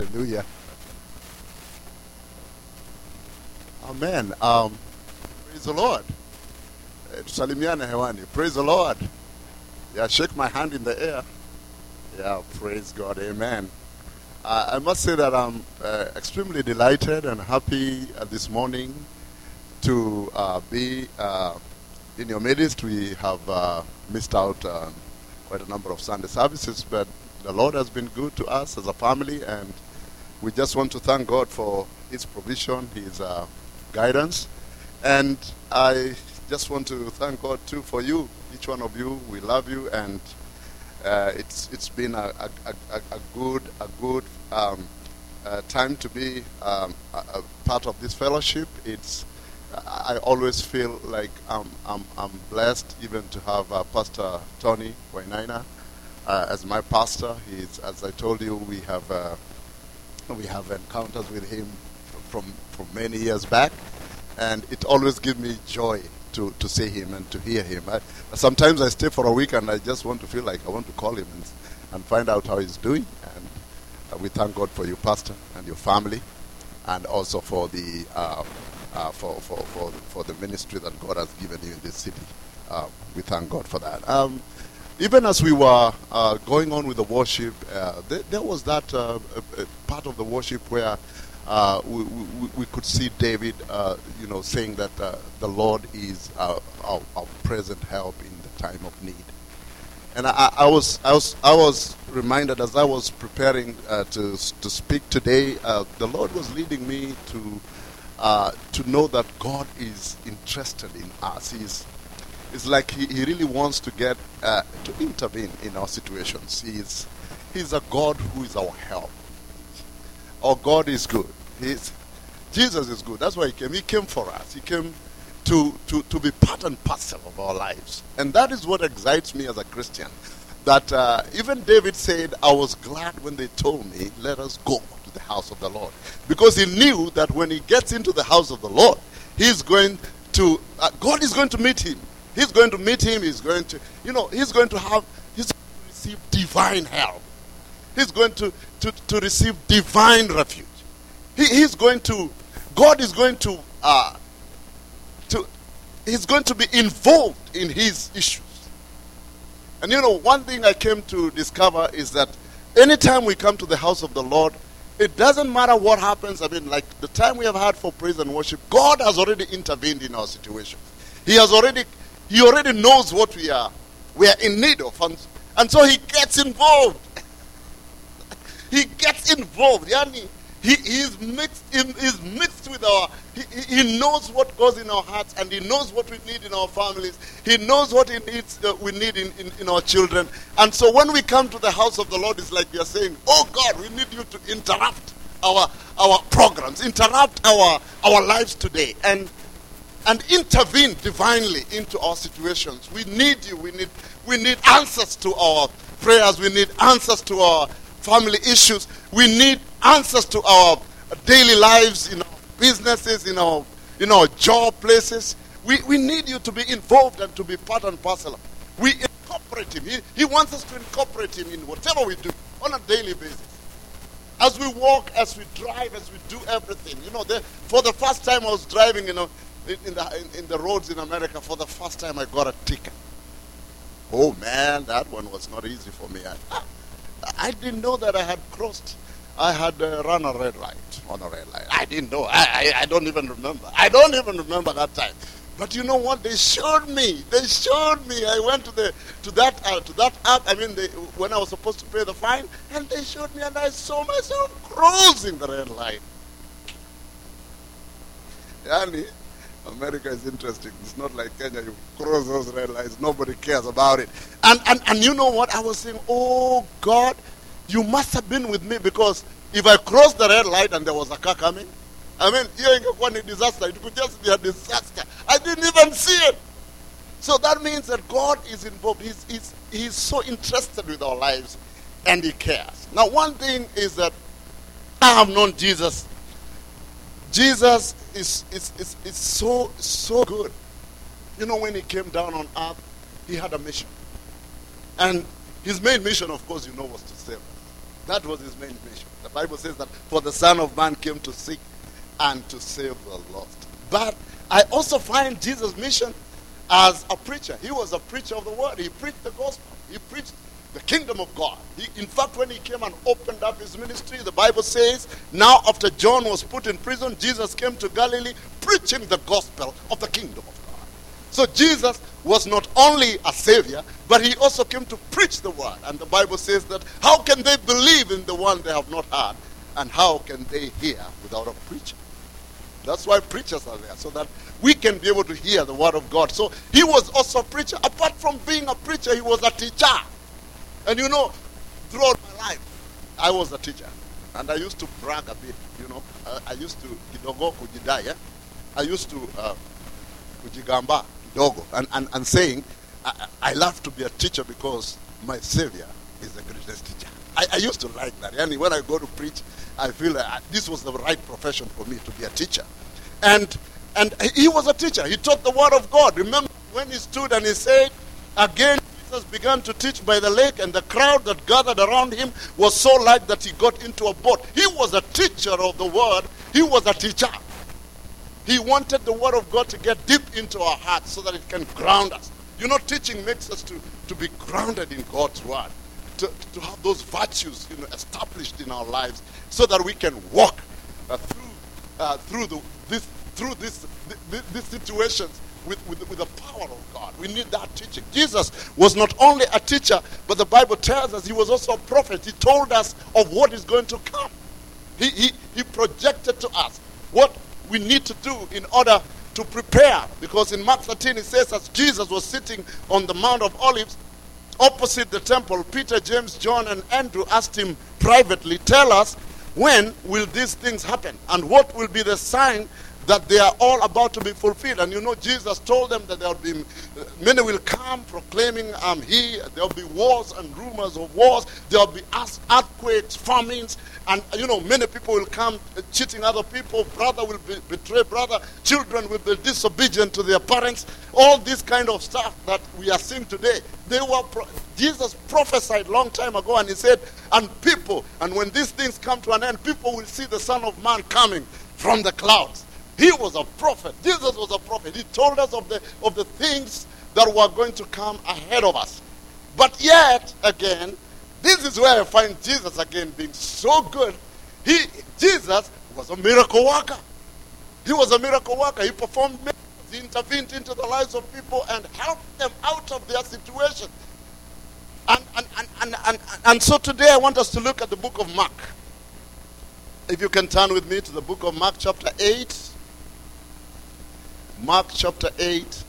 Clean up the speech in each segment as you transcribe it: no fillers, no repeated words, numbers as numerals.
Hallelujah. Amen. Praise the Lord. Tusalimiane hewani. Praise the Lord. Yeah, shake my hand in the air. Yeah, praise God. Amen. I must say that I'm extremely delighted and happy this morning to be in your midst. We have missed out quite a number of Sunday services, but the Lord has been good to us as a family, and we just want to thank God for His provision, His guidance, and I just want to thank God too for you, each one of you. We love you, and it's been a good time to be a part of this fellowship. I always feel like I'm blessed even to have Pastor Tony Wainaina as my pastor. As I told you, we have encounters with him from many years back, and it always gives me joy to see him and to hear him. Sometimes I stay for a week and I just want to feel like I want to call him and find out how he's doing. And we thank God for you, Pastor, and your family, and also for the for the ministry that God has given you in this city. We thank God for that. Even as we were going on with the worship, there was that part of the worship where we could see David, saying that the Lord is our present help in the time of need. And I was reminded as I was preparing to speak today, the Lord was leading me to know that God is interested in us. It's like he really wants to get to intervene in our situations. He's a God who is our help. Our God is good. Jesus is good. That's why He came. He came for us. He came to be part and parcel of our lives. And that is what excites me as a Christian. That even David said, I was glad when they told me, let us go to the house of the Lord. Because he knew that when he gets into the house of the Lord, God is going to meet him. He's going to meet him. He's going to receive divine help. He's going to receive divine refuge. God is going to he's going to be involved in his issues. And one thing I came to discover is that anytime we come to the house of the Lord, it doesn't matter what happens. I mean, like the time we have had for praise and worship, God has already intervened in our situation. He already knows what we are in need of, and so He gets involved. He gets involved. Yani, He's mixed with our. He knows what goes in our hearts, and He knows what we need in our families. He knows what we need in our children. And so when we come to the house of the Lord, it's like we are saying, "Oh God, we need you to interrupt our programs, interrupt our lives today, and intervene divinely into our situations. We need you. We need answers to our prayers. We need answers to our family issues. We need answers to our daily lives, in our businesses, in our job places. We need you to be involved and to be part and parcel. We incorporate Him. He wants us to incorporate Him in whatever we do on a daily basis. As we walk, as we drive, as we do everything. For the first time I was driving, in the roads in America, for the first time I got a ticket. Oh man, that one was not easy for me. I didn't know that I had run a red light on a red light. I didn't know. I don't even remember. I don't even remember that time. But you know what? They showed me. I went to that app. I mean, when I was supposed to pay the fine, and they showed me, and I saw myself crossing the red light. Yani, America is interesting. It's not like Kenya. You cross those red lights, nobody cares about it. And you know what? I was saying, oh God, you must have been with me, because if I crossed the red light and there was a car coming, I mean, here in Kakwani disaster, it could just be a disaster. I didn't even see it. So that means that God is involved. He's so interested with our lives, and He cares. Now, one thing is that I have known Jesus. Jesus is so good. When He came down on earth, He had a mission. And His main mission, of course, was to save us. That was his main mission. The Bible says that for the Son of Man came to seek and to save the lost. But I also find Jesus' mission as a preacher. He was a preacher of the word. He preached the gospel. He preached the kingdom of God. In fact, when he came and opened up his ministry, the Bible says, now after John was put in prison, Jesus came to Galilee preaching the gospel of the kingdom of God. So Jesus was not only a savior, but he also came to preach the word. And the Bible says that how can they believe in the one they have not heard? And how can they hear without a preacher? That's why preachers are there, so that we can be able to hear the word of God. So he was also a preacher. Apart from being a preacher, he was a teacher. And you know, throughout my life, I was a teacher. And I used to brag a bit, you know. I used to, kidogo kujidai, I used to kujigamba, kidogo. And saying, I love to be a teacher because my Savior is the greatest teacher. I used to like that. And when I go to preach, I feel like this was the right profession for me to be a teacher. And he was a teacher. He taught the word of God. Remember when he stood and he said, again, Jesus began to teach by the lake, and the crowd that gathered around him was so large that he got into a boat. He was a teacher of the word. He was a teacher. He wanted the word of God to get deep into our hearts so that it can ground us. You know, teaching makes us to be grounded in God's word, to have those virtues, you know, established in our lives, so that we can walk through these situations with the power of God. We need that teaching. Jesus was not only a teacher, but the Bible tells us he was also a prophet. He told us of what is going to come. He projected to us what we need to do in order to prepare. Because in Mark 13 it says, as Jesus was sitting on the Mount of Olives opposite the temple, Peter, James, John, and Andrew asked him privately, tell us, when will these things happen? And what will be the sign that they are all about to be fulfilled? And you know, Jesus told them that there will be, many will come proclaiming, I'm he. There will be wars and rumors of wars. There will be earthquakes, famines. And you know, many people will come cheating other people. Brother will betray brother. Children will be disobedient to their parents. All this kind of stuff that we are seeing today. Jesus prophesied long time ago, and he said, and when these things come to an end, people will see the Son of Man coming from the clouds. He was a prophet. Jesus was a prophet. He told us of the things that were going to come ahead of us. But yet, again, this is where I find Jesus again being so good. Jesus was a miracle worker. He was a miracle worker. He performed miracles. He intervened into the lives of people and helped them out of their situation. And so today I want us to look at the book of Mark. If you can turn with me to the book of Mark chapter 8. Mark chapter 8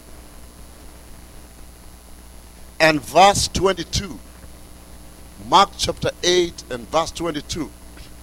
and verse 22. Mark chapter 8 and verse 22.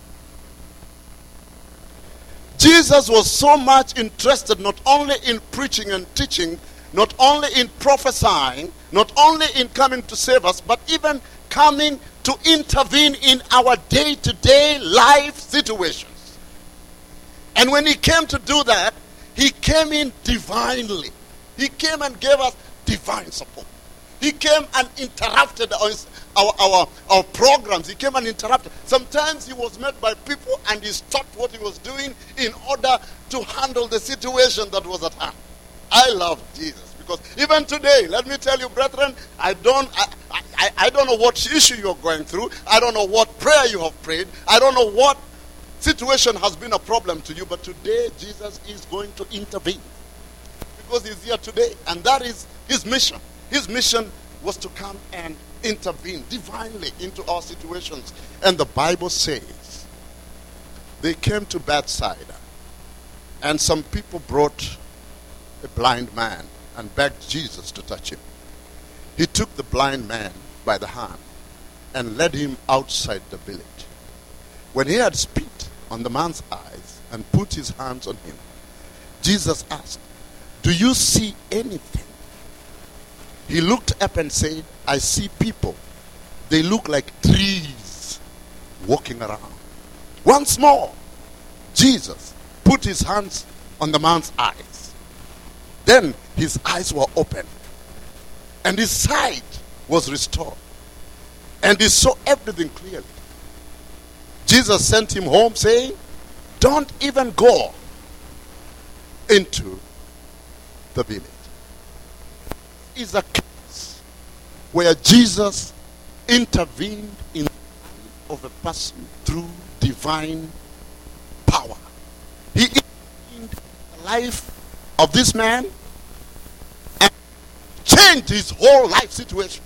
Jesus was so much interested not only in preaching and teaching, not only in prophesying, not only in coming to save us, but even coming to intervene in our day-to-day life situations. And when he came to do that, he came in divinely. He came and gave us divine support. He came and interrupted our programs. He came and interrupted. Sometimes he was met by people and he stopped what he was doing in order to handle the situation that was at hand. I love Jesus because even today, let me tell you, brethren, I don't know what issue you're going through. I don't know what prayer you have prayed. I don't know what situation has been a problem to you, but today Jesus is going to intervene because he's here today, and that is his mission. His mission was to come and intervene divinely into our situations. And the Bible says they came to Bethsaida, and some people brought a blind man and begged Jesus to touch him. He took the blind man by the hand and led him outside the village. When he had spit on the man's eyes and put his hands on him, Jesus asked, "Do you see anything?" He looked up and said, "I see people. They look like trees walking around." Once more, Jesus put his hands on the man's eyes. Then his eyes were opened, and his sight was restored, and he saw everything clearly. Jesus sent him home saying, don't even go into the village. It's a case where Jesus intervened in the life of a person through divine power. He intervened in the life of this man and changed his whole life situation.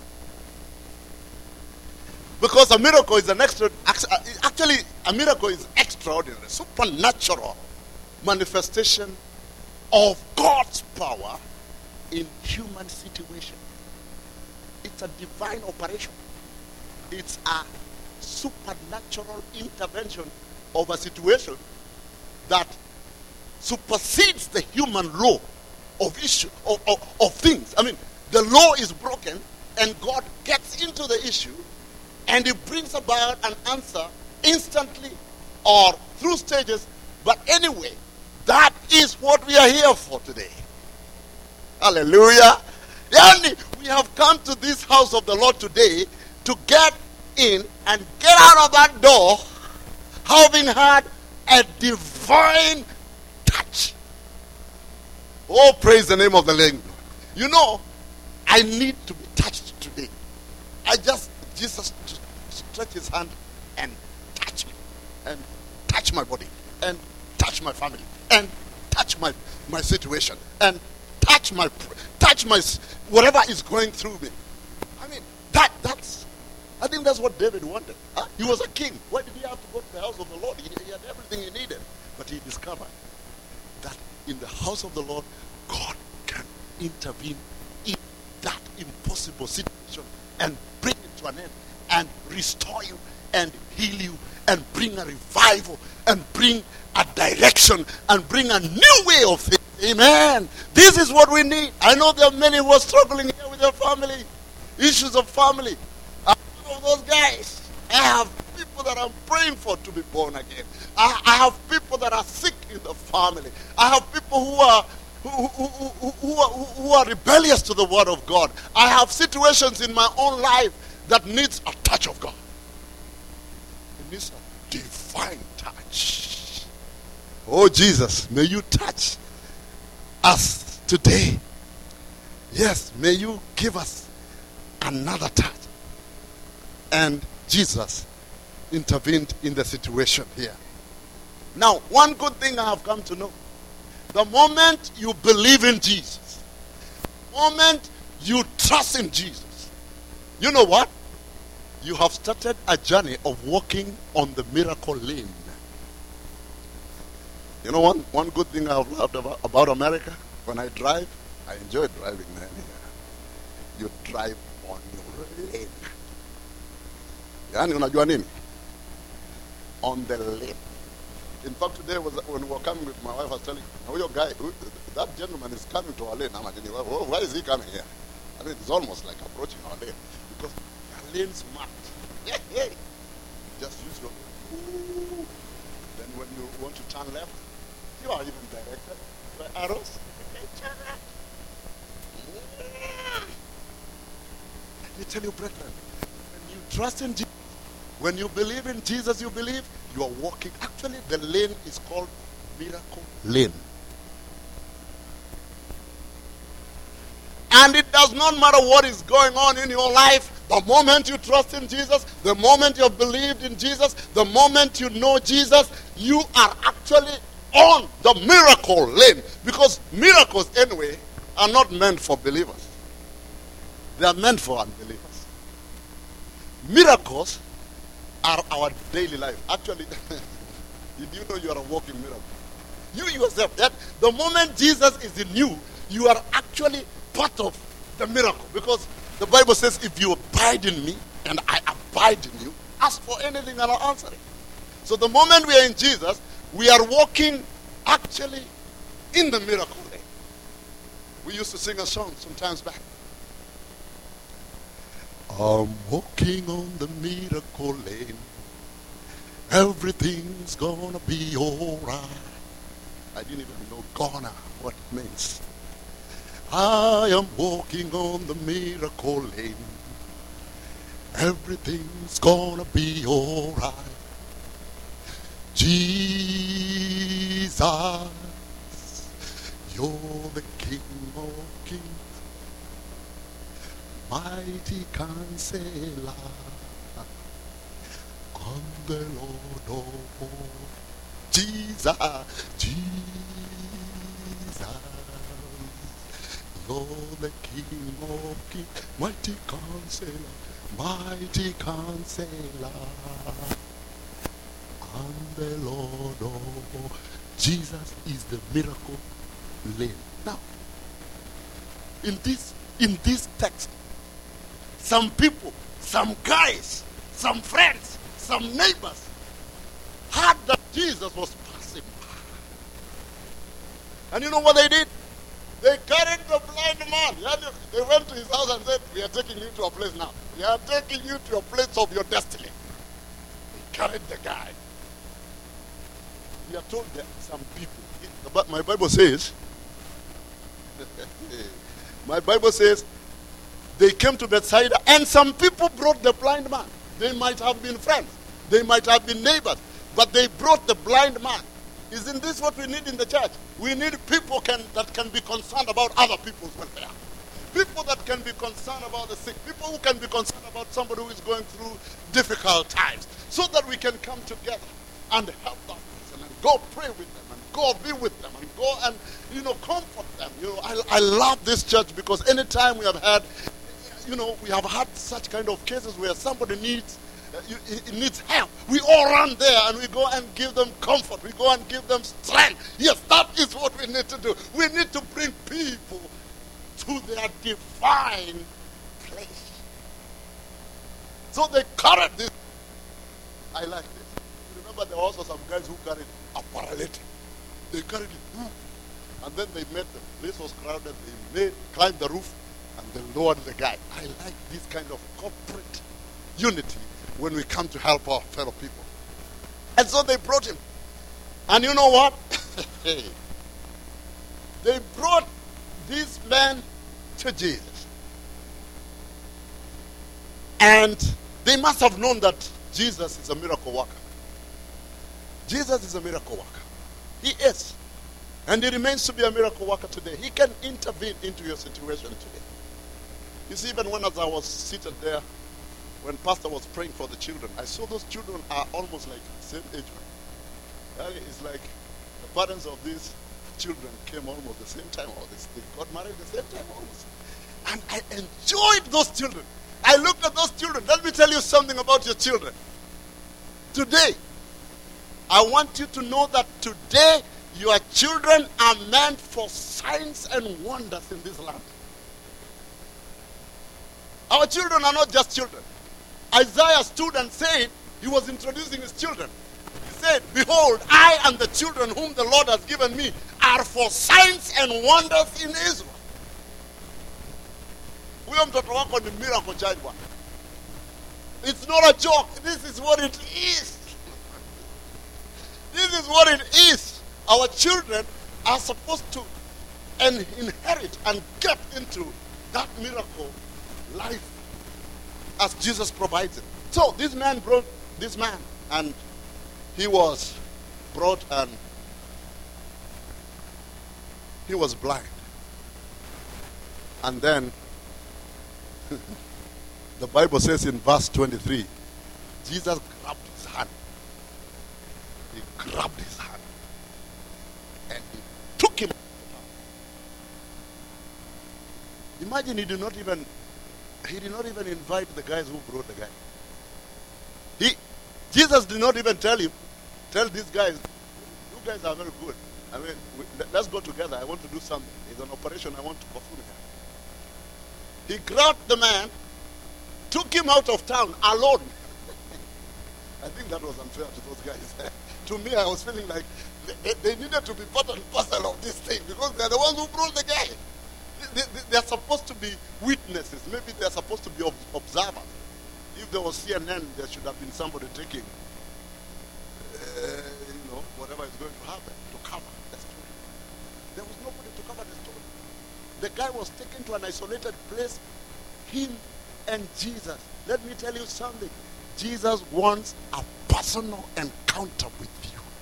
Because a miracle is actually a miracle is extraordinary, supernatural manifestation of God's power in human situation. It's a divine operation. It's a supernatural intervention of a situation that supersedes the human law of things. I mean, the law is broken and God gets into the issue and he brings about an answer instantly or through stages. But anyway, that is what we are here for today. Hallelujah. We have come to this house of the Lord today to get in and get out of that door having had a divine touch. Oh, praise the name of the Lord. You know, I need to be touched today. Jesus stretch his hand and touch me, and touch my body, and touch my family, and touch my situation, and touch my whatever is going through me. I mean, I think that's what David wanted. He was a king. Why did he have to go to the house of the Lord? He had everything he needed. But he discovered that in the house of the Lord, God can intervene in that impossible situation and bring it to an end and restore you and heal you and bring a revival and bring a direction and bring a new way of thinking. Amen. This is what we need. I know there are many who are struggling here with their family, issues of family. I'm one of those guys. I have people that I'm praying for to be born again. I have people that are sick in the family. I have people who are rebellious to the word of God. I have situations in my own life that needs a touch of God. It needs a divine touch. Oh Jesus, may you touch us today. Yes, may you give us another touch. And Jesus intervened in the situation here. Now, one good thing I have come to know. The moment you believe in Jesus, the moment you trust in Jesus, you know what? You have started a journey of walking on the miracle lane. You know one good thing I have loved about America? When I drive, I enjoy driving, man. You drive on your lane. Yani unajua nini? On the lane. In fact, today when we were coming with my wife, I was telling her, your guy, that gentleman is coming to our lane. I'm like, why is he coming here? I mean, it's almost like approaching our lane. Because our lane's marked. Hey. Just use your lane. Then when you want to turn left, you are even directed by arrows. Turn left. Let me tell you, brethren, when you trust in Jesus, when you believe in Jesus, you believe you are walking. Actually, the lane is called Miracle Lane. And it does not matter what is going on in your life. The moment you trust in Jesus, the moment you have believed in Jesus, the moment you know Jesus, you are actually on the miracle lane. Because miracles, anyway, are not meant for believers. They are meant for unbelievers. Miracles are our daily life. Actually, did you know you are a walking miracle? You yourself, that the moment Jesus is in you, you are actually part of the miracle. Because the Bible says, if you abide in me and I abide in you, ask for anything and I'll answer it. So the moment we are in Jesus, we are walking actually in the miracle lane. We used to sing a song sometimes back. I'm walking on the miracle lane. Everything's gonna be alright. I didn't even know gonna what it means. I am walking on the miracle lane. Everything's gonna be alright. Jesus, you're the King of Kings, mighty Counselor, and the Lord of all. Jesus, Jesus, you're the King of Kings, mighty Counselor, mighty Counselor, and the Lord of all. Jesus is the miracle lane. Now, in this text, some people, some guys, some friends, some neighbors heard that Jesus was passing by. And you know what they did? They carried the blind man. They went to his house and said, we are taking you to a place now. We are taking you to a place of your destiny. They carried the guy. We are told that some people, my Bible says, they came to Bethsaida and some people brought the blind man. They might have been friends. They might have been neighbors. But they brought the blind man. Isn't this what we need in the church? We need people that can be concerned about other people's welfare. People that can be concerned about the sick. People who can be concerned about somebody who is going through difficult times. So that we can come together and help that person and go pray with them and go be with them and go and, comfort them. I love this church because anytime we have had, we have had such kind of cases where somebody needs help. We all run there and we go and give them comfort. We go and give them strength. Yes, that is what we need to do. We need to bring people to their divine place. So they carried this. I like this. Remember, there were also some guys who carried a paralytic. They carried it. And then they met them. This was crowded. They climbed the roof and they lowered the guy. I like this kind of corporate unity when we come to help our fellow people. And so they brought him. And you know what? They brought this man to Jesus. And they must have known that Jesus is a miracle worker. Jesus is a miracle worker. He is. And he remains to be a miracle worker today. He can intervene into your situation today. You see, even as I was seated there, when Pastor was praying for the children, I saw those children are almost like the same age. It's like the parents of these children came almost the same time. They got married the same time almost. And I enjoyed those children. I looked at those children. Let me tell you something about your children. Today, I want you to know that today, your children are meant for signs and wonders in this land. Our children are not just children. Isaiah stood and said, he was introducing his children. He said, behold, I and the children whom the Lord has given me are for signs and wonders in Israel. Miracle child. It's not a joke. This is what it is. This is what it is. Our children are supposed to inherit and get into that miracle life as Jesus provides it. So this man brought this man, and he was brought and he was blind. And then the Bible says in verse 23, Jesus grabbed his hand. He grabbed his hand and he took him. Imagine he did not even invite the guys who brought the guy. Jesus did not even tell these guys, you guys are very good. I mean, let's go together. I want to do something. It's an operation I want to perform here. He grabbed the man, took him out of town alone. I think that was unfair to those guys. To me, I was feeling like they needed to be part and parcel of this thing because they're the ones who brought the guy. They're supposed to be witnesses. Maybe they're supposed to be observers. If there was CNN, there should have been somebody taking, whatever is going to happen to cover the story. There was nobody to cover the story. The guy was taken to an isolated place, him and Jesus. Let me tell you something. Jesus wants a personal encounter with you.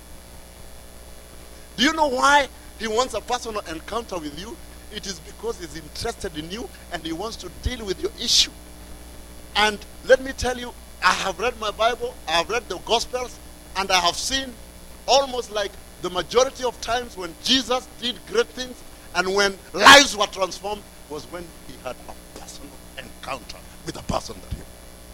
Do you know why he wants a personal encounter with you? It is because he's interested in you and he wants to deal with your issue. And let me tell you, I have read my Bible, I have read the Gospels, and I have seen almost like the majority of times when Jesus did great things and when lives were transformed was when he had a personal encounter with a person that he.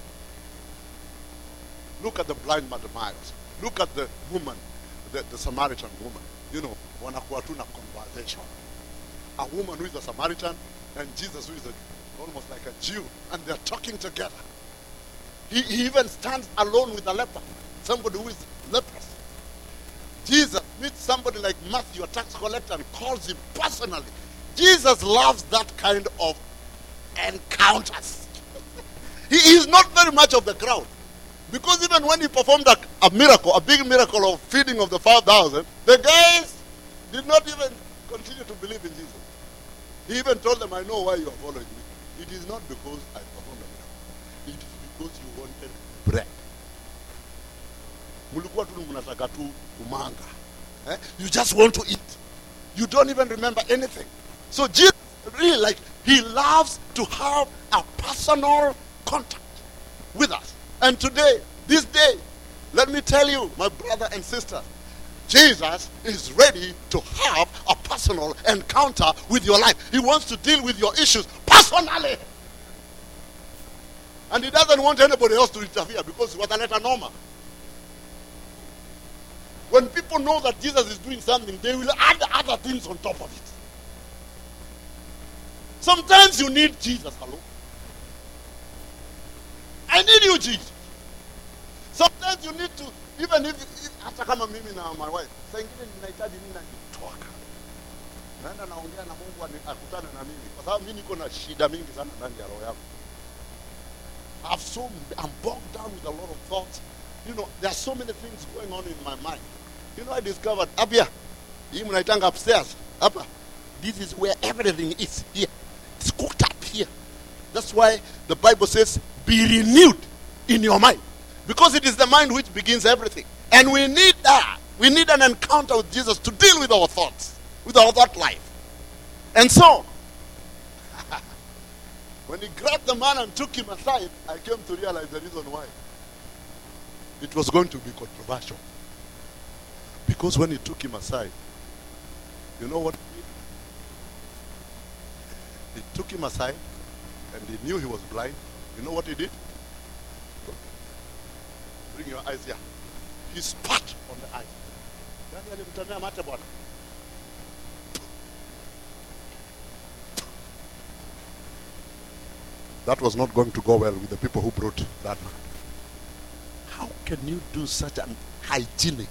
Look at the blind Bartimaeus. Look at the woman, the Samaritan woman. You know, wanakuwa tu na conversation. A woman who is a Samaritan and Jesus who is almost like a Jew, and they're talking together. He even stands alone with a leper, somebody who is leprous. Jesus meets somebody like Matthew, a tax collector, and calls him personally. Jesus loves that kind of encounters. He is not very much of the crowd. Because even when he performed a miracle, a big miracle of feeding of the 5,000, the guys did not even continue to believe in Jesus. He even told them, I know why you are following me. It is not because I performed a miracle. It is because you wanted bread. Mulikuwa tu mnataka tu umanga. You just want to eat. You don't even remember anything. So Jesus really he loves to have a personal contact with us. And today, this day, let me tell you, my brother and sister, Jesus is ready to have a personal encounter with your life. He wants to deal with your issues personally. And he doesn't want anybody else to interfere because wataleta norma. When people know that Jesus is doing something, they will add other things on top of it. Sometimes you need Jesus. Hello? I need you, Jesus. Sometimes you need to, even if hata kama mimi na my wife, saa ingine ninahitaji nini nitoka. Naenda naongea na Mungu akutane na mimi kwa sababu mimi niko na shida mingi sana ndani ya roho yangu. I'm bogged down with a lot of thoughts. You know, there are so many things going on in my mind. You know, I discovered up here, hii mnaitanga upstairs, hapa. This is where everything is here. It's cooked up here. That's why the Bible says, be renewed in your mind. Because it is the mind which begins everything. And we need that. We need an encounter with Jesus to deal with our thoughts, with our thought life. And so, when he grabbed the man and took him aside, I came to realize the reason why. It was going to be controversial. Because when he took him aside, you know what he did? He took him aside and he knew he was blind. You know what he did? Bring your eyes here. He spat on the eyes. That was not going to go well with the people who brought that man. How can you do such an hygienic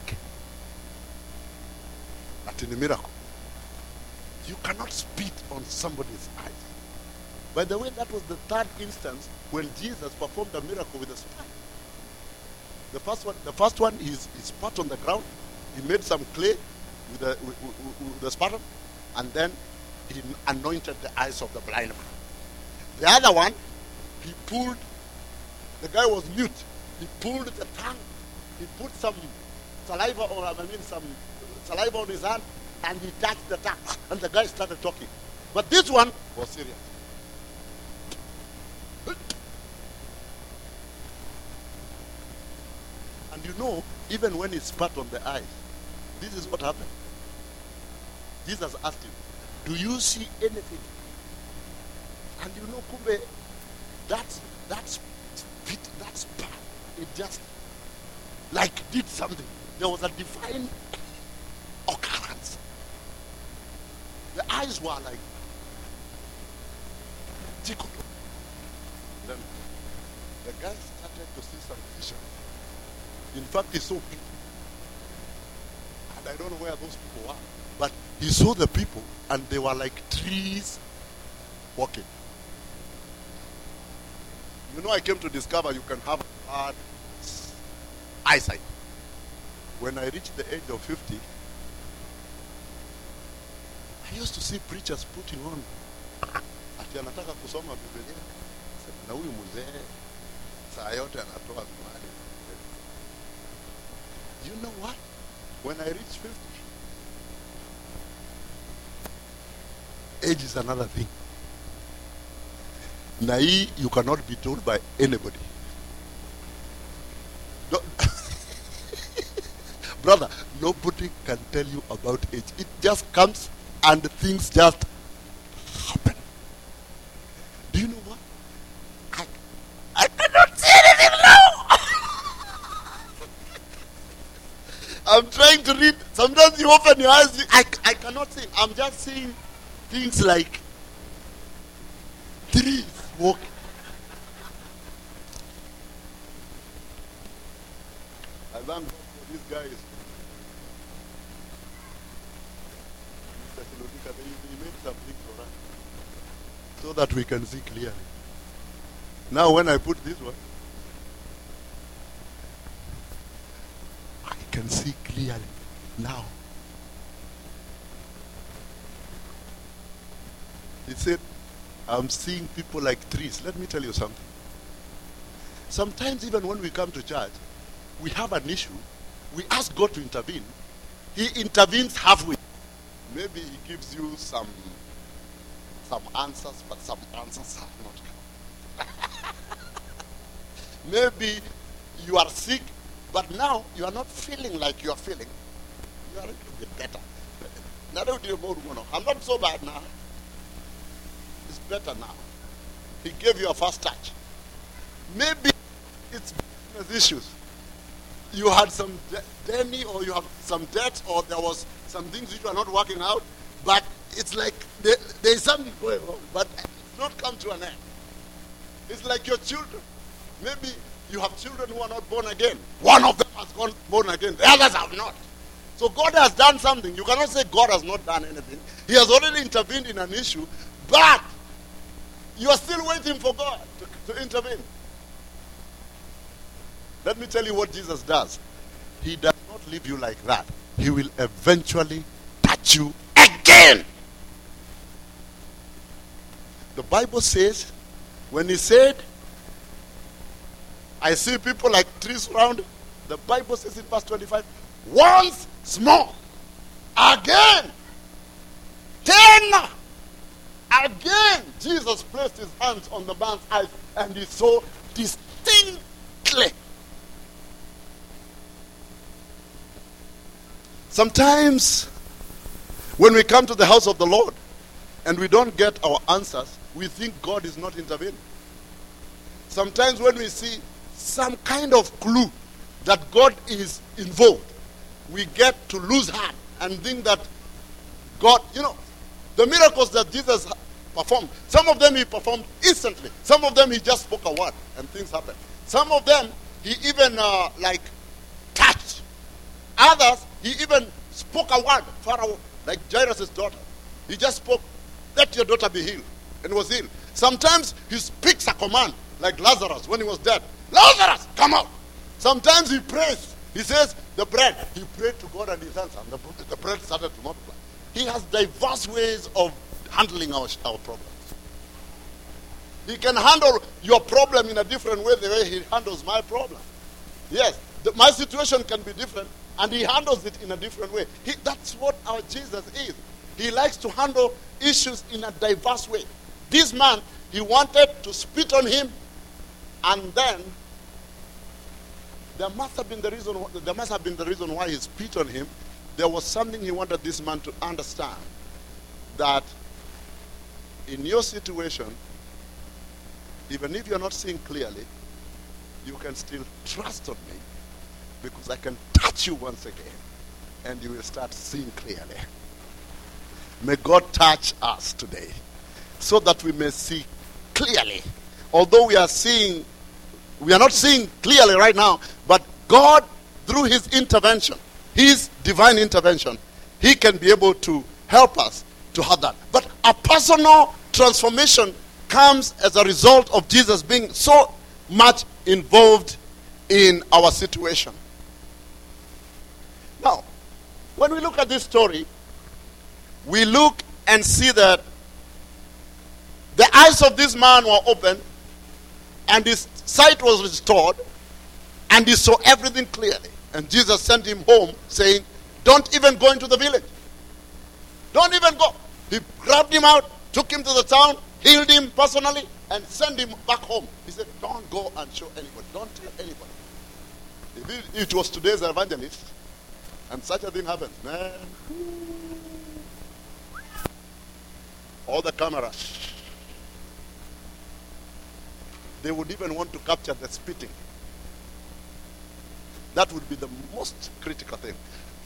miracle? You cannot spit on somebody's eyes. By the way, that was the third instance when Jesus performed a miracle with a spat. The first one, he spat on the ground. He made some clay with the sputum, and then he anointed the eyes of the blind man. The other one, he pulled. The guy was mute. He pulled the tongue. He put some saliva on his hand, and he touched the tongue, and the guy started talking. But this one was serious. And you know, even when he spat on the eyes, this is what happened. Jesus asked him, do you see anything? And you know, kumbe, that spat, it just like did something. There was a divine occurrence. The eyes were like tickled. Then the guy started to see some visions. In fact, he saw people. And I don't know where those people were. But he saw the people, and they were like trees walking. You know, I came to discover you can have hard eyesight. When I reached the age of 50, I used to see preachers putting on ati anataka kusoma Biblia. Na huyu mzee saa yote anatoa mali. You know what? When I reached 50, age is another thing. Nai, you cannot be told by anybody. No, brother, nobody can tell you about age. It just comes and things just happen. Do you know what? I cannot say anything now. I'm trying to read. Sometimes you open your eyes. I cannot see. I'm just seeing things like trees walking. I thank God for these guys. Mr. Kilodika, he made some things for us so that we can see clearly. Now when I put this one, I can see clearly now. He said, I'm seeing people like trees. Let me tell you something. Sometimes even when we come to church, we have an issue. We ask God to intervene. He intervenes halfway. Maybe he gives you some answers, but some answers have not come. Maybe you are sick, but now you are not feeling like you are feeling. You are a little bit better. I'm not so bad now. It's better now. He gave you a first touch. Maybe it's business issues. You had some Denny, or you have some debt, or there was some things which are not working out, but it's like there is something going on, but it's not come to an end. It's like your children. Maybe you have children who are not born again. One of them has gone born again. The others have not. So God has done something. You cannot say God has not done anything. He has already intervened in an issue, but you are still waiting for God to intervene. Let me tell you what Jesus does. He does not leave you like that. He will eventually touch you again. The Bible says, when he said, I see people like trees around, the Bible says in verse 25, once more, again, then, again, Jesus placed his hands on the man's eyes and he saw distinctly. Sometimes, when we come to the house of the Lord and we don't get our answers, we think God is not intervening. Sometimes when we see some kind of clue that God is involved, we get to lose heart and think that God, the miracles that Jesus performed, some of them he performed instantly. Some of them he just spoke a word and things happen. Some of them he even touched. Others, he even spoke a word, Pharaoh, like Jairus' daughter. He just spoke, let your daughter be healed, and was healed. Sometimes he speaks a command, like Lazarus when he was dead. Lazarus, come out. Sometimes he prays. He says, the bread. He prayed to God and his answer, and the bread started to multiply. He has diverse ways of handling our problems. He can handle your problem in a different way the way he handles my problem. Yes, my situation can be different, and he handles it in a different way. That's what our Jesus is. He likes to handle issues in a diverse way. This man, he wanted to spit on him, and then there must have been the reason why he spit on him. There was something he wanted this man to understand, that in your situation, even if you're not seeing clearly, you can still trust on me, because I can touch you once again and you will start seeing clearly. May God touch us today so that we may see clearly. Although we are not seeing clearly right now, but God, through his intervention, his divine intervention, he can be able to help us to have that. But a personal transformation comes as a result of Jesus being so much involved in our situation. Now, when we look at this story, we look and see that the eyes of this man were opened, and his sight was restored, and he saw everything clearly. And Jesus sent him home saying, don't even go into the village. Don't even go. He grabbed him out, took him to the town, healed him personally, and sent him back home. He said, don't go and show anybody. Don't tell anybody. If it was today's evangelist, and such a thing happens, man, all the cameras, they would even want to capture the spitting. That would be the most critical thing.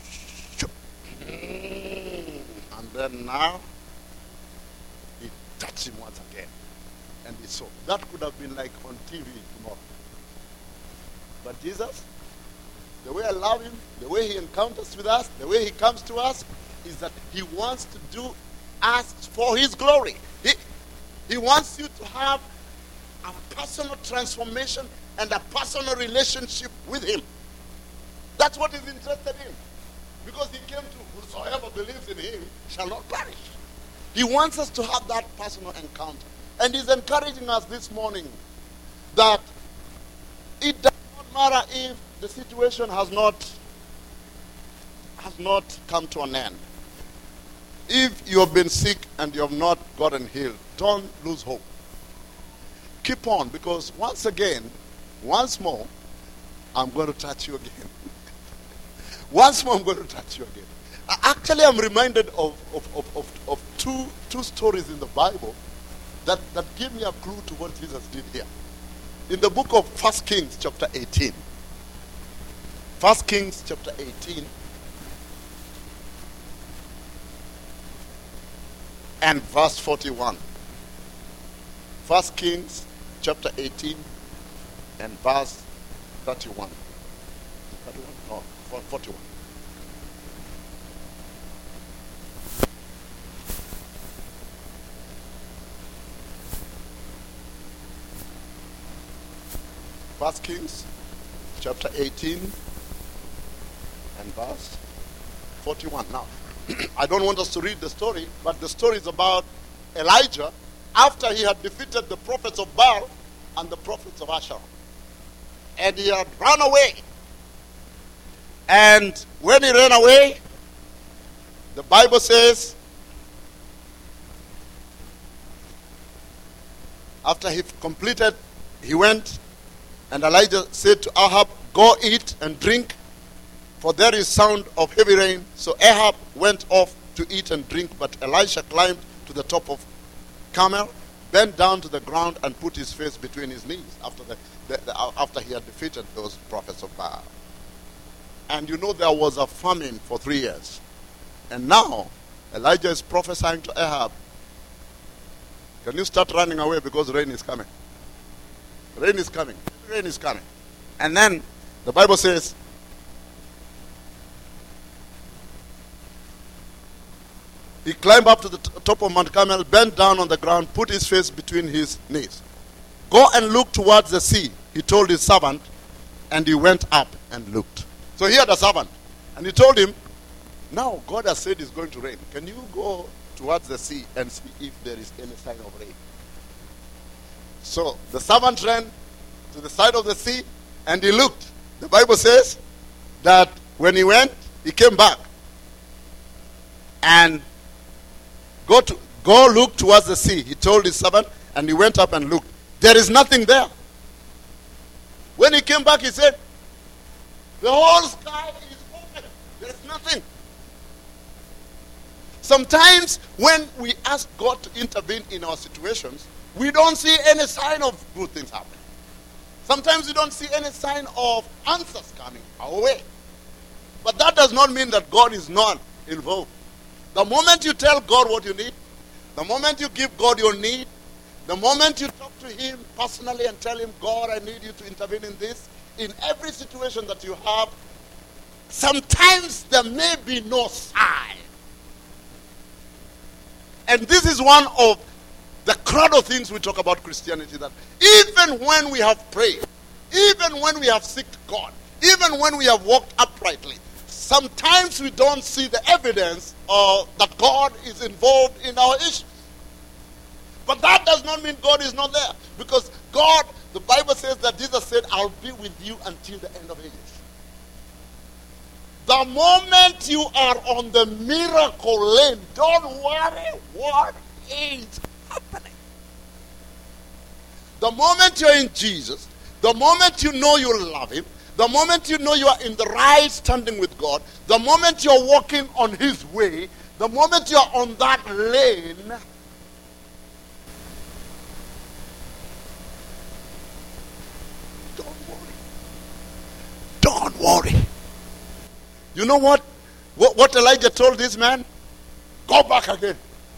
And then now, he touched him once again. And he saw. That could have been like on TV tomorrow. But Jesus, the way I love him, the way he encounters with us, the way he comes to us, is that he wants to do us for his glory. He wants you to have a personal transformation and a personal relationship with him. That's what he's interested in. Because he came to, whosoever believes in him shall not perish. He wants us to have that personal encounter. And he's encouraging us this morning that it does not matter if the situation has not come to an end. If you have been sick and you have not gotten healed, don't lose hope. Keep on, because once more, I'm going to touch you again. Once more, I'm going to touch you again. Actually, I'm reminded of two stories in the Bible that give me a clue to what Jesus did here. In the book of 1 Kings chapter 18. 1 Kings chapter 18. And verse 41. 1 Kings chapter 18 and verse 31. 31? No, 41. First Kings chapter 18 and verse 41. Now, I don't want us to read the story, but the story is about Elijah after he had defeated the prophets of Baal and the prophets of Asherah. And he had run away. And when he ran away, the Bible says, after he completed, he went, and Elijah said to Ahab, go eat and drink, for there is sound of heavy rain. So Ahab went off to eat and drink, but Elisha climbed to the top of Carmel, bent down to the ground, and put his face between his knees after he had defeated those prophets of Baal. And you know there was a famine for 3 years. And now Elijah is prophesying to Ahab, can you start running away because rain is coming? Rain is coming. Rain is coming. And then the Bible says, he climbed up to the top of Mount Carmel, bent down on the ground, put his face between his knees. Go and look towards the sea, he told his servant, and he went up and looked. So he had a servant, and he told him, now God has said it's going to rain. Can you go towards the sea and see if there is any sign of rain? So the servant ran to the side of the sea, and he looked. The Bible says that when he went, he came back. And go look towards the sea, he told his servant, and he went up and looked. There is nothing there. When he came back, he said, the whole sky is open. There is nothing. Sometimes when we ask God to intervene in our situations, we don't see any sign of good things happening. Sometimes we don't see any sign of answers coming our way. But that does not mean that God is not involved. The moment you tell God what you need, the moment you give God your need, the moment you talk to him personally and tell him, God, I need you to intervene in this, in every situation that you have, sometimes there may be no sign. And this is one of the crowd of things we talk about Christianity, that even when we have prayed, even when we have seeked God, even when we have walked uprightly, sometimes we don't see the evidence that God is involved in our issues. But that does not mean God is not there. Because God, the Bible says that Jesus said, I'll be with you until the end of ages. The moment you are on the miracle lane, don't worry what is happening. The moment you're in Jesus, the moment you know you love him, the moment you know you are in the right standing with God, the moment you're walking on his way, the moment you're on that lane, don't worry. Don't worry. You know what? What Elijah told this man? Go back again.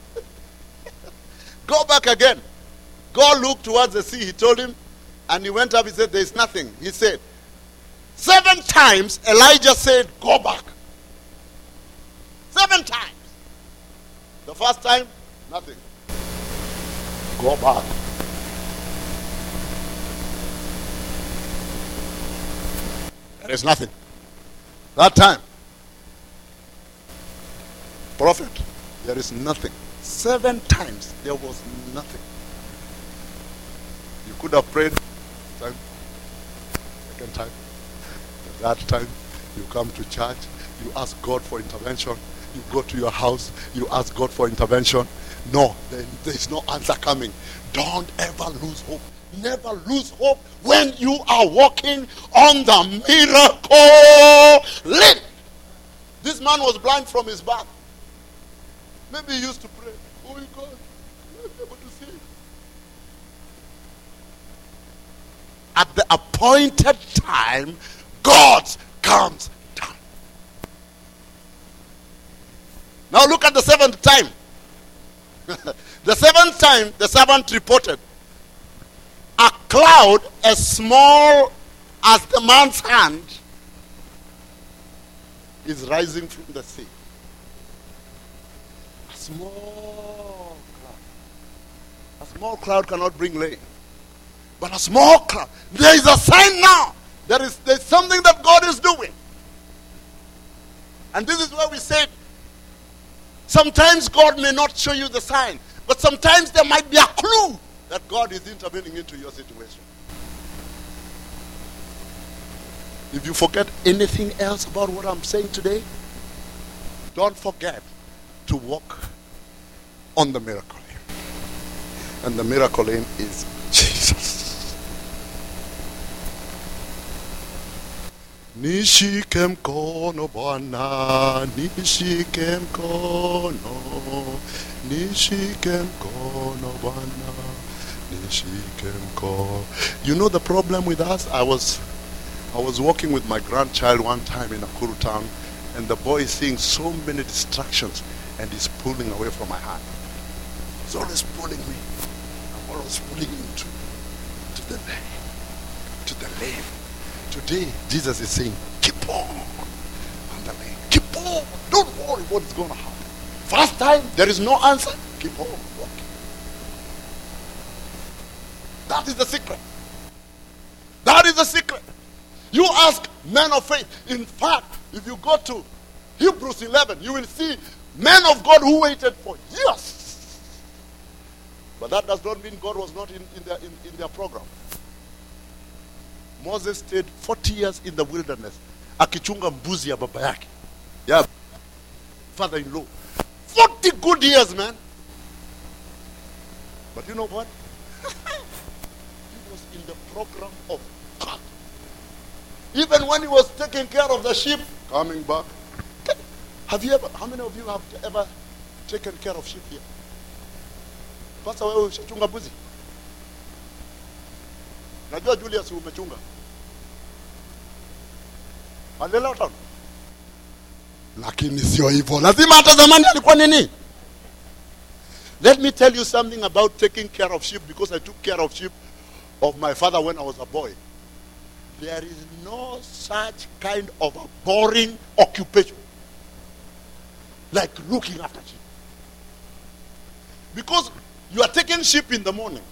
Go back again. God looked towards the sea, he told him, and he went up, he said, there's nothing. He said, 7 times Elijah said, go back. 7 times. The first time, nothing. Go back. There is nothing. That time, prophet, there is nothing. 7 times there was nothing. You could have prayed time, second time. That time you come to church, you ask God for intervention. You go to your house, you ask God for intervention. No, there is no answer coming. Don't ever lose hope. Never lose hope when you are walking on the miracle lane. This man was blind from his birth. Maybe he used to pray, oh God, I'm able to see. At the appointed time, God comes down. Now look at the 7th time. The 7th time, the servant reported, a cloud as small as the man's hand is rising from the sea. A small cloud. A small cloud cannot bring rain. But a small cloud. There is a sign now. There's something that God is doing. And this is where we said, sometimes God may not show you the sign, but sometimes there might be a clue that God is intervening into your situation. If you forget anything else about what I'm saying today, don't forget to walk on the miracle lane. And the miracle lane is Jesus. Nishike mkono Bwana, nishike mkono, nishike mkono Bwana, nishike mkono. You know the problem with us? I was walking with my grandchild one time in Nakuru town, and the boy is seeing so many distractions, and he's pulling away from my hand. He's always pulling me. I'm always pulling him to the lane, to the lane. Today, Jesus is saying, keep on the lane. Keep on. Don't worry what is going to happen. First time, there is no answer. Keep on walking. That is the secret. That is the secret. You ask men of faith. In fact, if you go to Hebrews 11, you will see men of God who waited for years. But that does not mean God was not in their program. Moses stayed 40 years in the wilderness, akichunga mbuzi ya baba yake. Yeah, father-in-law. 40 good years, man. But you know what? He was in the program of God. Even when he was taking care of the sheep, coming back. How many of you have ever taken care of sheep here? Pastor, wewe ushachunga mbuzi? Najua Julius umechunga. Alelewa tano. Lakini sio hivyo. Lazima hata zamani alikuwa nini? Let me tell you something about taking care of sheep, because I took care of sheep of my father when I was a boy. There is no such kind of a boring occupation like looking after sheep. Because you are taking sheep in the morning.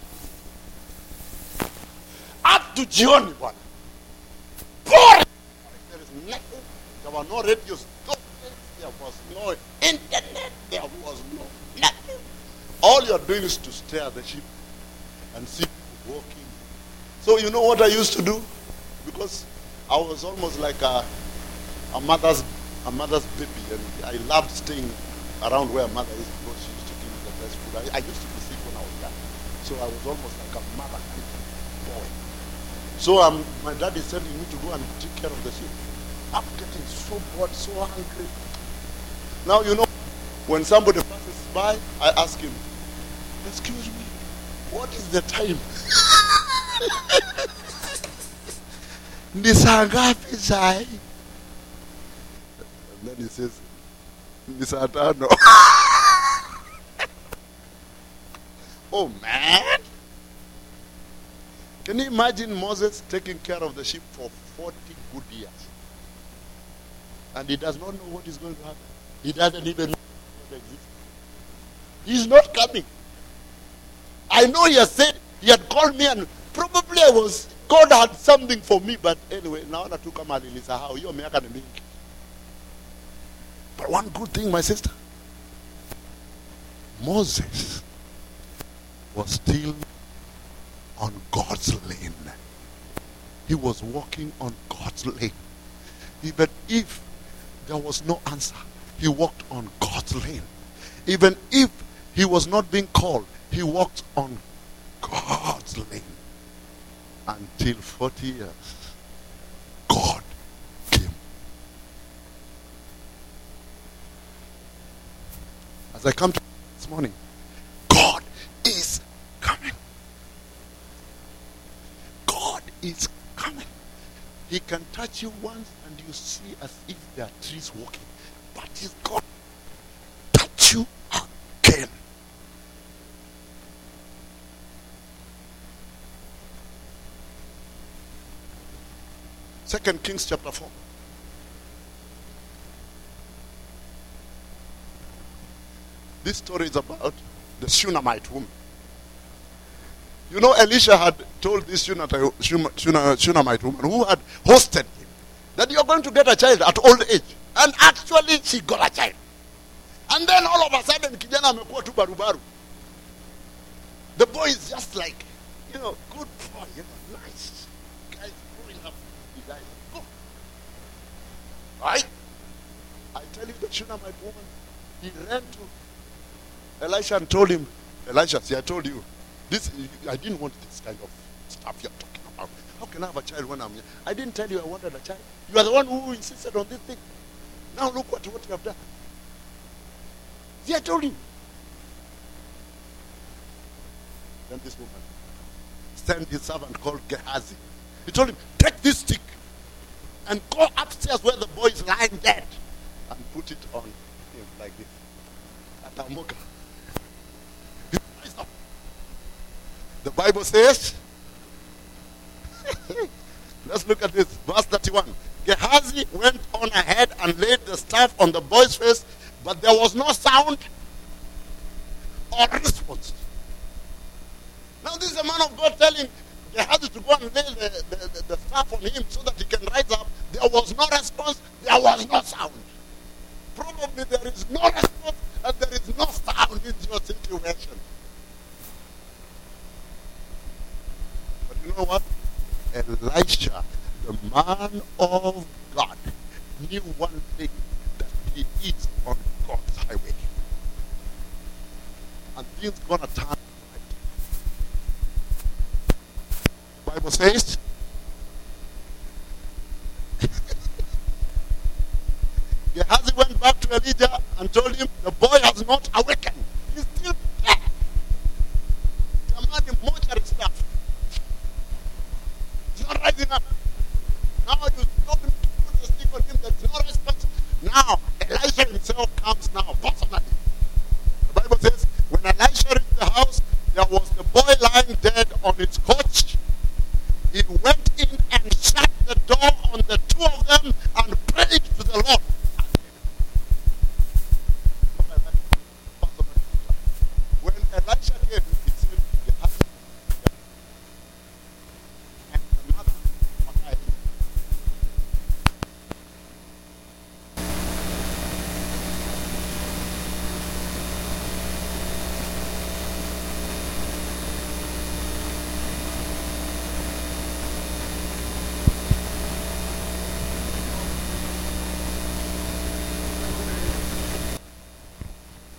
Up to jioni, bwana. Boring. There is nothing. There were no radio stations. There was no internet. There was no nothing. All you are doing is to stare at the sheep and see people walking. So you know what I used to do? Because I was almost like a mother's a mother's baby, and I loved staying around where mother is because she used to give me the best food. I used to be sick when I was young, so I was almost like a mother boy. So my dad is sending me to go and take care of the sheep. I'm getting so bored, so hungry. Now, when somebody passes by, I ask him, excuse me, what is the time? Ni saa ngapi sai? And then he says, ni saa tano. Oh man! Can you imagine Moses taking care of the sheep for 40 good years? And he does not know what is going to happen. He doesn't even know what exists. He's not coming. I know he has said, he had called me, and probably God had something for me, but anyway, naona tu kama alinisahau. Hiyo miaka ni mingi. But one good thing, my sister, Moses was still on God's lane. He was walking on God's lane. Even if there was no answer, he walked on God's lane. Even if he was not being called, he walked on God's lane. Until 40 years, God came. As I come to this morning, God is coming. God is coming. He can touch you once and you see as if there are trees walking. But he's going to touch you again. Second Kings chapter 4. This story is about the Shunammite woman. Elisha had told this Shunammite woman who had hosted him that you're going to get a child at old age. And actually, she got a child. And then all of a sudden, kijana amekuwa tu barubaru. The boy is just like, good boy, nice. Guys growing up. Guys, go. Right? I tell you, the Shunammite woman, he ran to Elisha and told him, Elisha, see, I told you, I didn't want this kind of stuff you're talking about. How can I have a child when I'm here? I didn't tell you I wanted a child. You are the one who insisted on this thing. Now look what you have done. See, I told you. Then this woman sent his servant called Gehazi. He told him, take this stick and go upstairs where the boy is lying dead and put it on him like this. Atamuka. The Bible says, let's look at this, verse 31. Gehazi went on ahead and laid the staff on the boy's face, but there was no sound or response. Now this is a man of God telling Gehazi to go and lay the staff on him so that he can rise up. There was no response, there was no sound. Probably there is no response and there is no sound in your situation. But you know what? Elisha, the man of God, knew one thing, that he is on God's highway. And things gonna turn right. The Bible says, Gehazi went back to Elijah and told him, the boy has not awakened. He's still there. The man in mortuary stuff. He's not rising up. Now you told him to put the stick on him, there's no response. Now, Elisha himself comes now, personally. The Bible says, when Elisha reached the house, there was the boy lying dead on its couch. He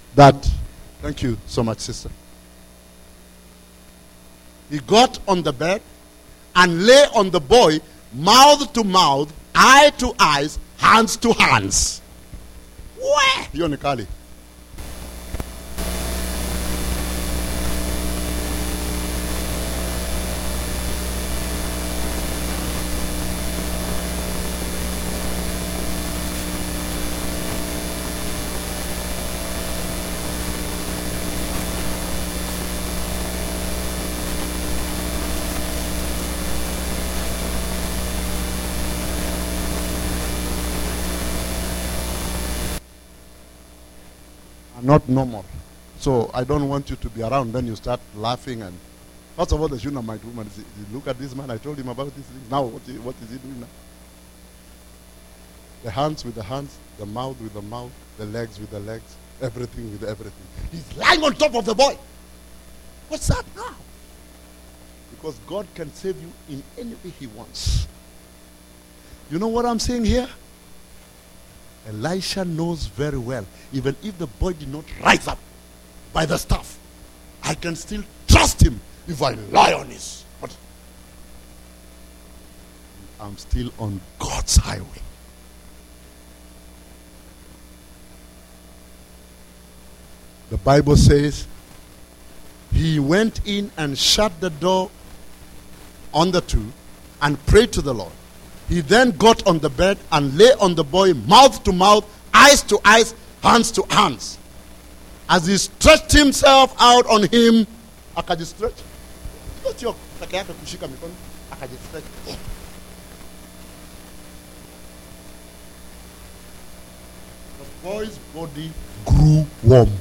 that, thank you so much, sister. He got on the bed and lay on the boy, mouth to mouth, eye to eyes, hands to hands. Where? Hiyo ni kali. Not normal. So I don't want you to be around. Then you start laughing. And first of all, the Shuna might woman, look at this man. I told him about this thing. Now what is he doing now? The hands with the hands, the mouth with the mouth, the legs with the legs, everything with everything. He's lying on top of the boy. What's that now? Because God can save you in any way he wants. You know what I'm saying here? Elisha knows very well, even if the boy did not rise up by the staff, I can still trust him if I lie on his. But I'm still on God's highway. The Bible says he went in and shut the door on the two and prayed to the Lord. He then got on the bed and lay on the boy, mouth to mouth, eyes to eyes, hands to hands. As he stretched himself out on him, akajistretch. The boy's body grew warm.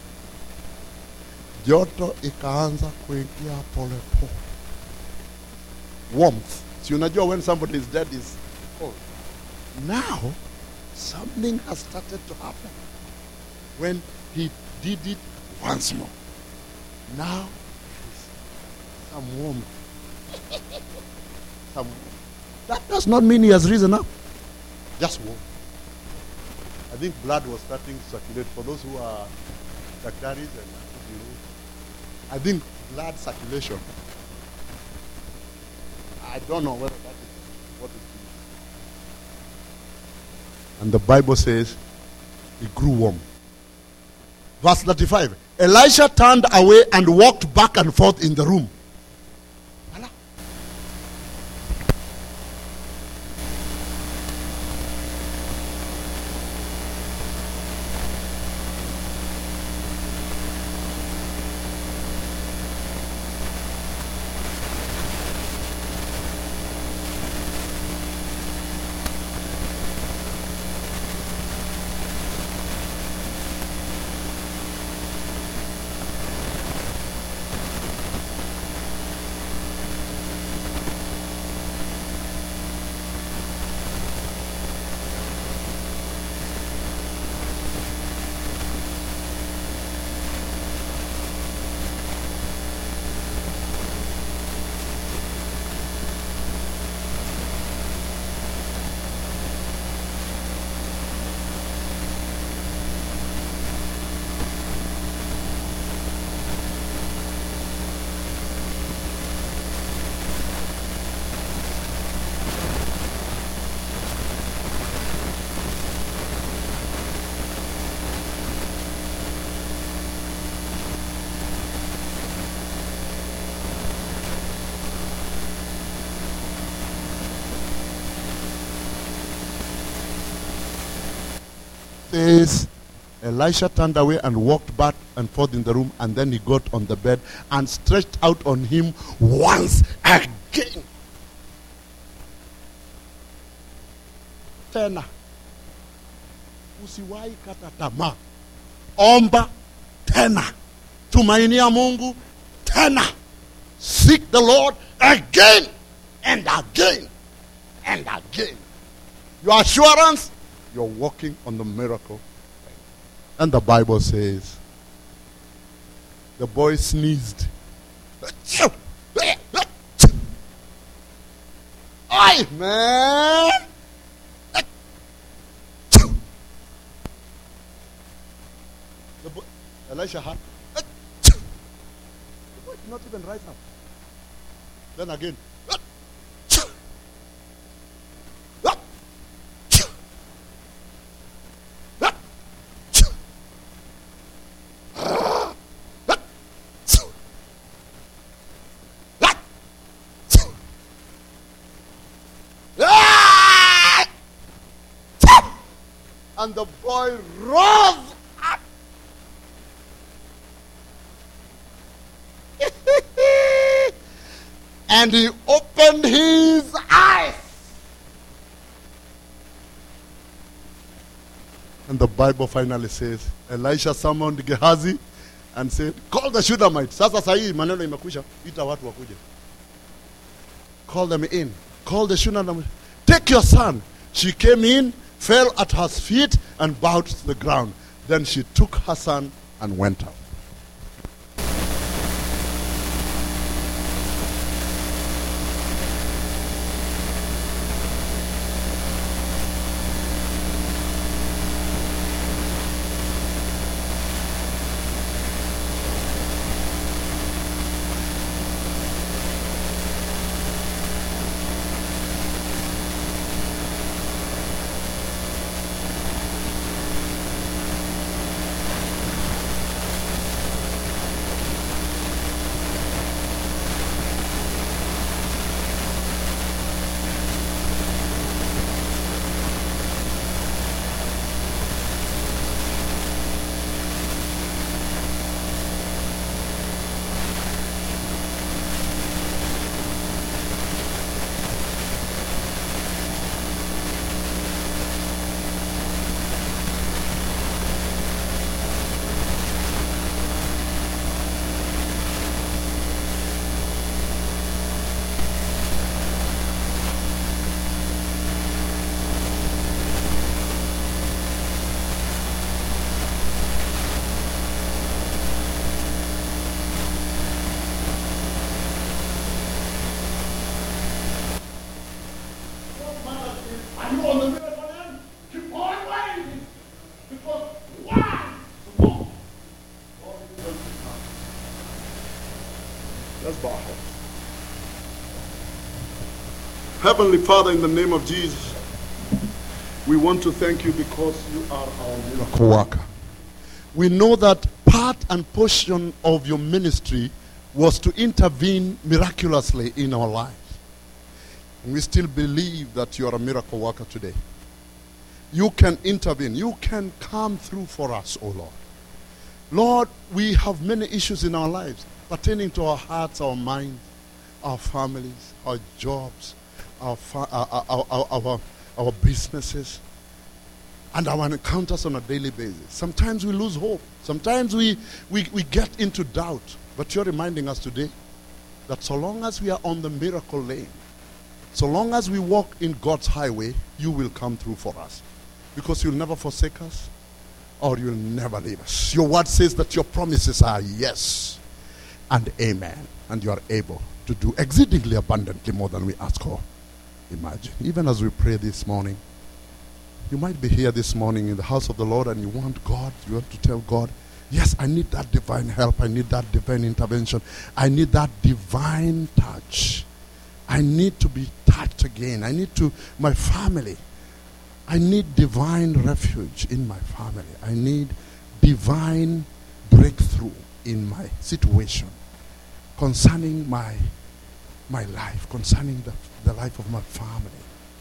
Joto ikaanza kuingia pole pole. Warmth. So you know when somebody is dead is cold. Now, something has started to happen. When he did it once more. Now, some warmth. Some warmth. That does not mean he has risen up. Just warm. I think blood was starting to circulate for those who are daktaris and I think blood circulation. I don't know whether that is what it is. And the Bible says he grew warm. Verse 35. Elisha turned away and walked back and forth in the room. Says Elisha turned away and walked back and forth in the room, and then he got on the bed and stretched out on him once again. Tena usiwahi kata tamaa, omba tena, tumainia Mungu tena, seek the Lord again and again and again. Your assurance, you're walking on the miracle. And the Bible says, the boy sneezed. Aye, man. Elisha had. He did not even rise up. Then again. And the boy rose up. And he opened his eyes. And the Bible finally says, Elisha summoned Gehazi and said, call the Shunammite. Sasa sahi maneno imekwisha. Ita watu wakuje. Call them in. Call the Shunammite. Take your son. She came in, fell at her feet and bowed to the ground. Then she took her son and went out. Heavenly Father, in the name of Jesus, we want to thank you because you are our miracle worker. We know that part and portion of your ministry was to intervene miraculously in our lives. And we still believe that you are a miracle worker today. You can intervene. You can come through for us, oh Lord. Lord, we have many issues in our lives pertaining to our hearts, our minds, our families, our jobs, our businesses, and our encounters on a daily basis. Sometimes we lose hope. Sometimes we get into doubt. But you're reminding us today that so long as we are on the miracle lane, so long as we walk in God's highway, you will come through for us. Because you'll never forsake us or you'll never leave us. Your word says that your promises are yes and amen. And you are able to do exceedingly abundantly more than we ask or imagine. Even as we pray this morning, you might be here this morning in the house of the Lord and you want God, you want to tell God, yes, I need that divine help. I need that divine intervention. I need that divine touch. I need to be touched again. I need to, my family. I need divine refuge in my family. I need divine breakthrough in my situation concerning my life, concerning the life of my family.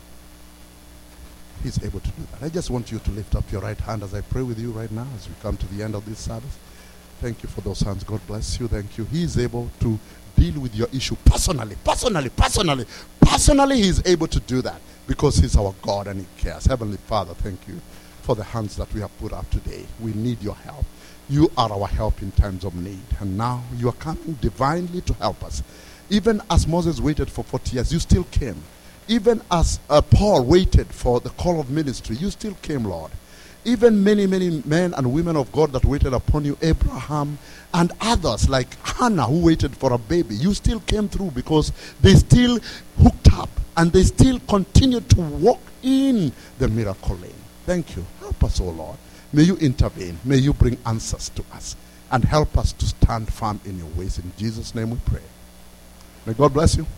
He's able to do that. I just want you to lift up your right hand as I pray with you right now as we come to the end of this service. Thank you for those hands. God bless you. Thank you. He is able to deal with your issue personally. Personally, he is able to do that because he's our God and he cares. Heavenly Father, thank you for the hands that we have put up today. We need your help. You are our help in times of need. And now you are coming divinely to help us. Even as Moses waited for 40 years, you still came. Even as Paul waited for the call of ministry, you still came, Lord. Even many men and women of God that waited upon you, Abraham and others like Hannah who waited for a baby, you still came through because they still hooked up and they still continued to walk in the miracle lane. Thank you. Help us, oh Lord. May you intervene. May you bring answers to us. and help us to stand firm in your ways. In Jesus' name we pray. May God bless you.